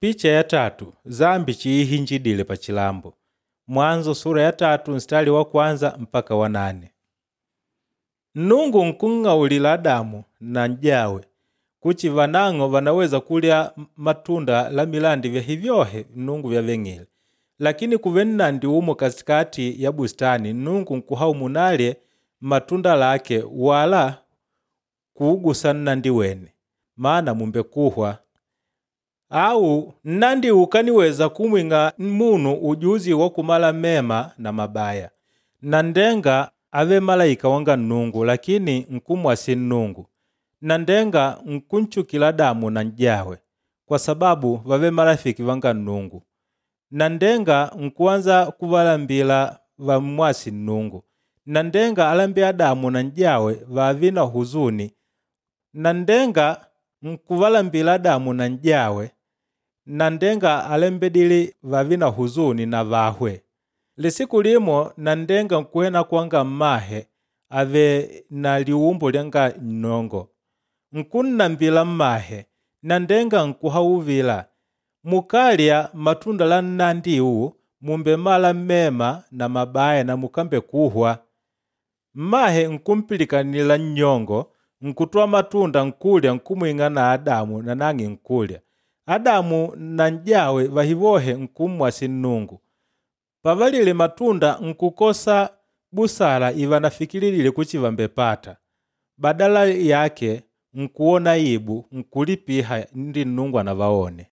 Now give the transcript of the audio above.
Picha ya 3. Zambi chiihinjidile pa chilambo. Mwanzo sura ya 3 mstari wa 1 mpaka wa 8. Nnungu nkung'aulila Adamu na njawe kuchi vanang'o vanaweza kulya matunda la milandi vya hivyohe Nnungu vyaveng'ile. Lakini kuvenandi umo katikati ya bustani Nnungu nkuhau munalye matunda lake wala kuugusana ndi wene, maana mumbe kuhwa. Au nandi ukaniweza kumwinga munu ujuzi wa kumala mema na mabaya. Nandenga ave malaika wanga Nnungu lakini nkumwasi Nnungu. Nandenga nkunchukila Adamu na njawe kwa sababu vave marafiki wanga Nnungu. Nandenga nkuanza kuvalambila vamwasi Nnungu. Nandenga alambi Adamu na njawe vavina huzuni. Nandenga nkuvalambila Adamu na njawe. Nandenga alembedili vavina huzuni na vahwe. Lisiku limo nandenga nkuhena kwanga mmahe ave na liumbo lyanga nnongo. Nkunnambila mmahe nandenga nkuhauvila. Mukalya matunda la nnandiu mumbe mala mema na mabaya na mukambe kuhwa. Mmahe nkumpilikanila nnyongo nkutoa matunda nkulya nkumwinga na Adamu na nangi nkulya. Adamu na njawe vahivohe nkumwasi Nnungu. Pavalile matunda nkukosa busala ivanafikililile kuchi vambepata. Badala yake nkuona ibu nkulipiha ndi Nnungu anavaone.